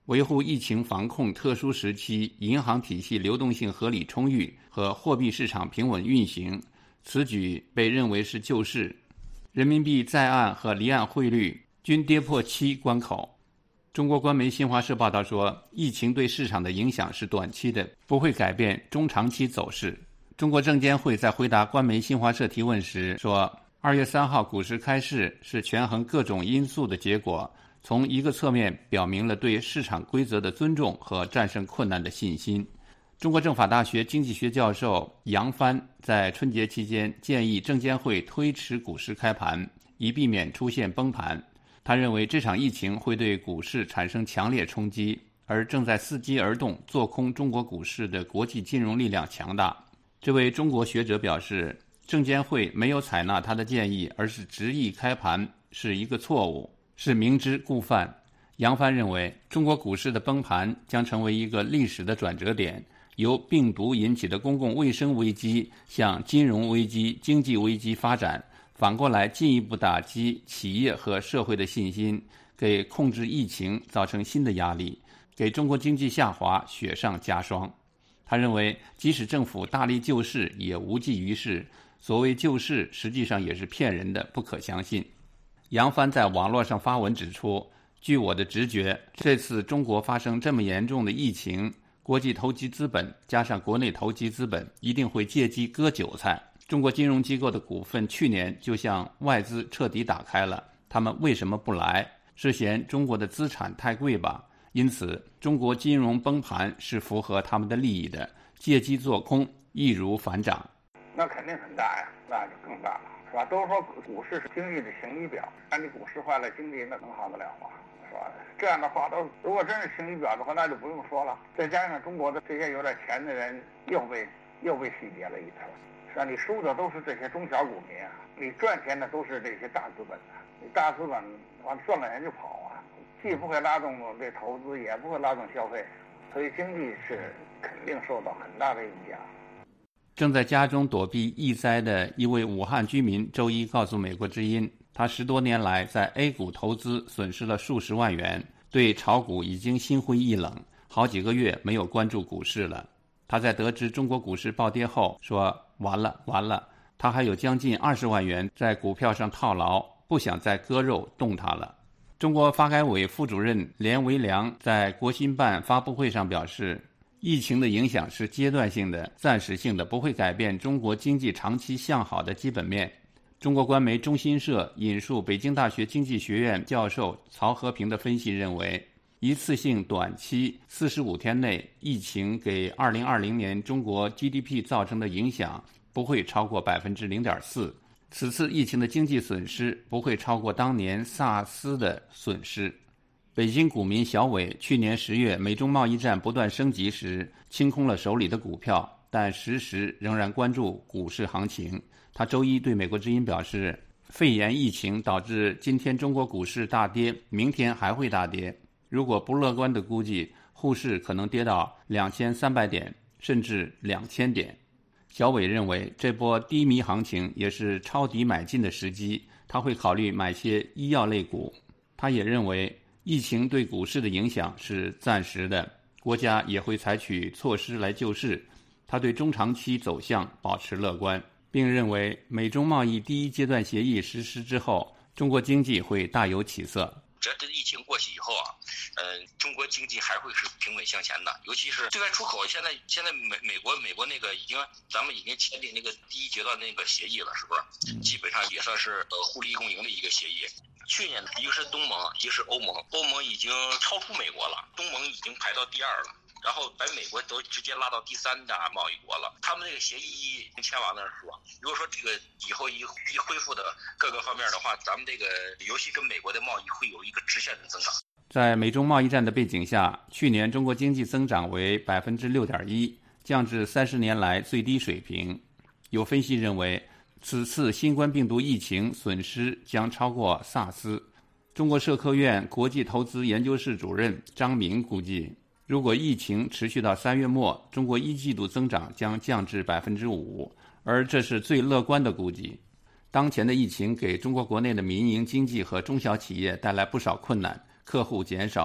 维护疫情防控特殊时期银行体系流动性合理充裕和货币市场平稳运行，此举被认为是救市。人民币在岸和离岸汇率均跌破七关口。中国官媒新华社报道说，疫情对市场的影响是短期的，不会改变中长期走势。中国证监会在回答官媒新华社提问时说，二月三号股市开市是权衡各种因素的结果，从一个侧面表明了对市场规则的尊重和战胜困难的信心。中国政法大学经济学教授杨帆在春节期间建议证监会推迟股市开盘，以避免出现崩盘。他认为这场疫情会对股市产生强烈冲击，而正在伺机而动做空中国股市的国际金融力量强大。这位中国学者表示，证监会没有采纳他的建议，而是执意开盘，是一个错误，是明知故犯。杨帆认为，中国股市的崩盘将成为一个历史的转折点，由病毒引起的公共卫生危机向金融危机、经济危机发展，反过来进一步打击企业和社会的信心，给控制疫情造成新的压力，给中国经济下滑雪上加霜。他认为，即使政府大力救市，也无济于事。所谓救市，实际上也是骗人的，不可相信。杨帆在网络上发文指出，据我的直觉，这次中国发生这么严重的疫情，国际投机资本加上国内投机资本一定会借机割韭菜。中国金融机构的股份去年就向外资彻底打开了，他们为什么不来？是嫌中国的资产太贵吧？因此，中国金融崩盘是符合他们的利益的，借机做空易如反掌。 那肯定很大呀，那就更大了，是吧？都说股市是经济的晴雨表，那你股市坏了，经济那能好得了吗？是吧？这样的话都，如果真是晴雨表的话，那就不用说了。再加上中国的这些有点钱的人又被又被洗劫了一次。是吧？你输的都是这些中小股民啊，你赚钱的都是这些大资本啊。你大资本完赚了钱就跑啊，既不会拉动这投资，也不会拉动消费，所以经济是肯定受到很大的影响。 正在家中躲避疫灾的一位武汉居民周一告诉美国之音，他十多年来在 A 股投资损失了数十万元，对炒股已经心灰意冷，好几个月没有关注股市了。他在得知中国股市暴跌后说，完了完了，他还有将近二十万元在股票上套牢，不想再割肉动它了。中国发改委副主任连维良在国新办发布会上表示，疫情的影响是阶段性的、暂时性的，不会改变中国经济长期向好的基本面。中国官媒中新社引述北京大学经济学院教授曹和平的分析认为，一次性短期四十五天内疫情给二零二零年中国 G D P 造成的影响不会超过 百分之零点四， 此次疫情的经济损失不会超过当年萨斯的损失。北京股民小伟去年十月美中贸易战不断升级时清空了手里的股票，但时时仍然关注股市行情。他周一对美国之音表示，肺炎疫情导致今天中国股市大跌，明天还会大跌。如果不乐观的估计，沪市可能跌到两千三百点，甚至两千点。小伟认为，这波低迷行情也是抄底买进的时机，他会考虑买些医药类股。他也认为，疫情对股市的影响是暂时的，国家也会采取措施来救市。他对中长期走向保持乐观，并认为美中贸易第一阶段协议实施之后，中国经济会大有起色。 这这疫情过去以后啊，呃，中国经济还会是平稳向前的，尤其是对外出口。现在现在美美国美国那个已经，咱们已经签订那个第一阶段那个协议了，是不是？基本上也算是呃互利共赢的一个协议。去年一个是东盟，一个是欧盟，欧盟已经超出美国了，东盟已经排到第二了。然后把美国都直接拉到第三大贸易国了。他们这个协议已经签完了是吧？如果说这个以后一一恢复的各个方面的话，咱们这个尤其跟美国的贸易会有一个直线的增长。 在美中贸易战的背景下，去年中国经济增长为百分之六点一，降至三十年来最低水平。有分析认为，此次新冠病毒疫情损失将超过萨斯。中国社科院国际投资研究室主任张明估计，如果疫情持续到三月末，中国一季度增长将降至百分之五，而这是最乐观的估计。当前的疫情给中国国内的民营经济和中小企业带来不少困难，客户减少，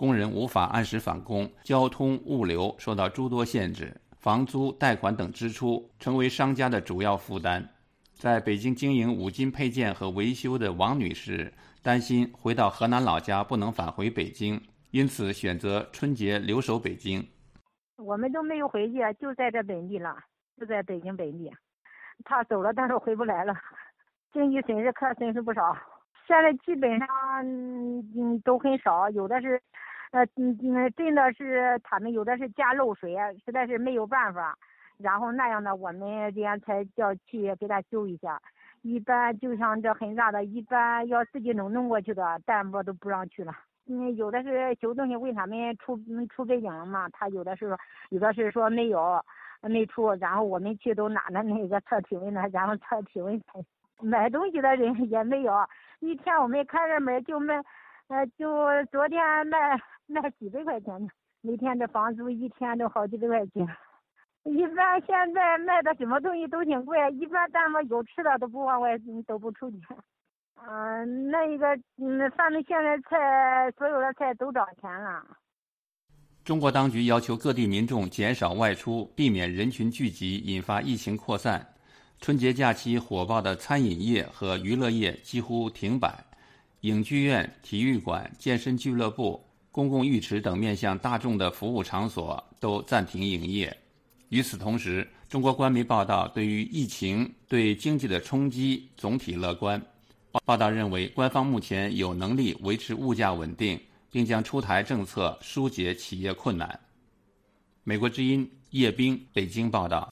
工人无法按时返工，交通物流受到诸多限制，房租、贷款等支出成为商家的主要负担。在北京经营五金配件和维修的王女士担心回到河南老家不能返回北京，因此选择春节留守北京。 我们都没有回去，就在这本地了，就在北京本地。他走了，但是回不来了，经济损失可损失不少。现在基本上嗯都很少，有的是，呃嗯嗯真的是他们有的是家漏水，实在是没有办法。然后那样的我们这样才叫去给他修一下。一般就像这很大的，一般要自己能弄过去的，淡薄都不让去了。嗯，有的是修东西为他们出出北京了嘛，他有的是有的是说没有没出，然后我们去都拿着那个测体温的，然后测体温才买东西的人也没有。一天我们开着门就卖，呃，就昨天卖卖几百块钱呢，每天这房租一天都好几百块钱。一般现在卖的什么东西都挺贵，一般咱们有吃的都不往外都不出去。嗯、呃，那个嗯，反正现在菜所有的菜都涨钱了。 中国当局要求各地民众减少外出，避免人群聚集引发疫情扩散。春节假期火爆的餐饮业和娱乐业几乎停摆，影剧院、体育馆、健身俱乐部、公共浴池等面向大众的服务场所都暂停营业。与此同时，中国官媒报道对于疫情对经济的冲击总体乐观。报道认为，官方目前有能力维持物价稳定，并将出台政策疏解企业困难。美国之音叶冰北京报道。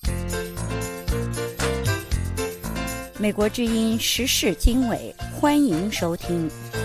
美国之音时事经纬，欢迎收听。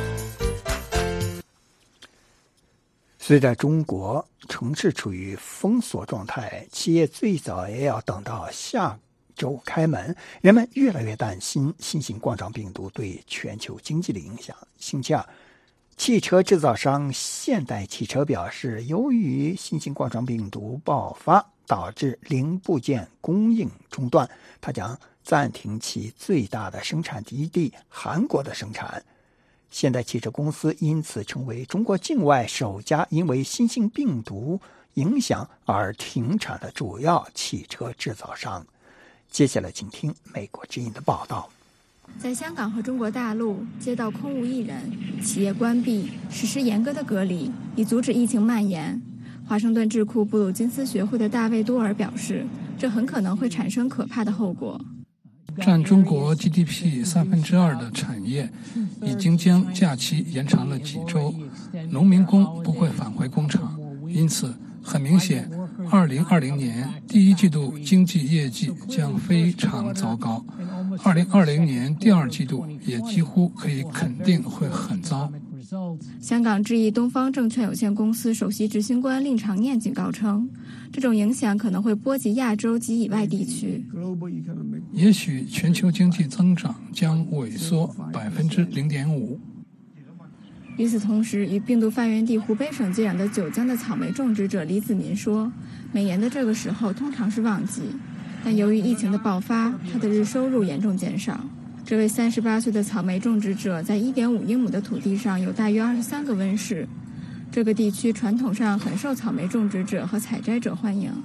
随着中国城市处于封锁状态，企业最早也要等到下周开门，人们越来越担心新型冠状病毒对全球经济的影响。星期二，汽车制造商现代汽车表示，由于新型冠状病毒爆发导致零部件供应中断，它将暂停其最大的生产基地韩国的生产。现代汽车公司因此成为中国境外首家因为新型病毒影响而停产的主要汽车制造商。接下来请听美国之音的报道。 在香港和中国大陆，街道空无一人，企业关闭，实施严格的隔离，以阻止疫情蔓延。华盛顿智库布鲁金斯学会的大卫多尔表示，这很可能会产生可怕的后果。 占中国 G D P 三分之二的产业已经将假期延长了几周，农民工不会返回工厂，因此很明显，二零二零年第一季度经济业绩将非常糟糕，二零二零年第二季度也几乎可以肯定会很糟。 香港智易东方证券有限公司首席执行官令长念警告称，这种影响可能会波及亚洲及以外地区。 也许全球经济增长将萎缩百分之零点五。 与此同时，与病毒发源地湖北省接壤的九江的草莓种植者李子民说，每年的这个时候通常是旺季，但由于疫情的爆发，他的日收入严重减少。这位三十八岁的草莓种植者在 一点五英亩的土地上有大约二十三个温室。这个地区传统上很受草莓种植者和采摘者欢迎。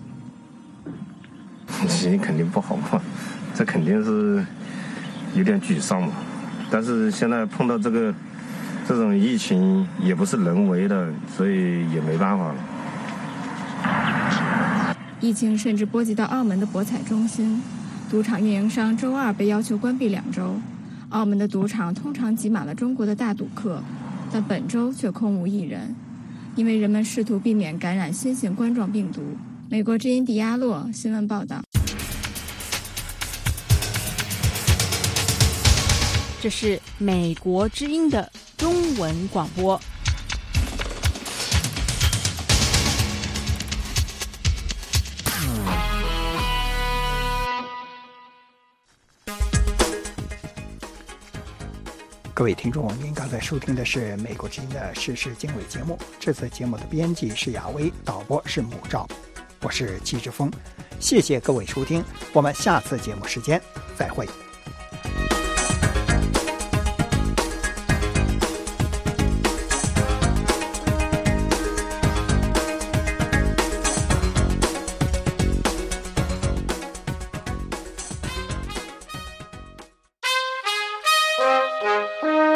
心情肯定不好嘛，这肯定是有点沮丧嘛。但是现在碰到这个这种疫情也不是人为的，所以也没办法了。 疫情甚至波及到澳门的博彩中心。赌场运营商周二被要求关闭两周，澳门的赌场通常挤满了中国的大赌客，但本周却空无一人，因为人们试图避免感染新型冠状病毒。美国之音迪亚洛新闻报道。 这是美国之音的中文广播。 各位听众，您刚才收听的是美国之音的时事经纬节目。这次节目的编辑是亚威，导播是母照，我是季志峰。谢谢各位收听，我们下次节目时间再会。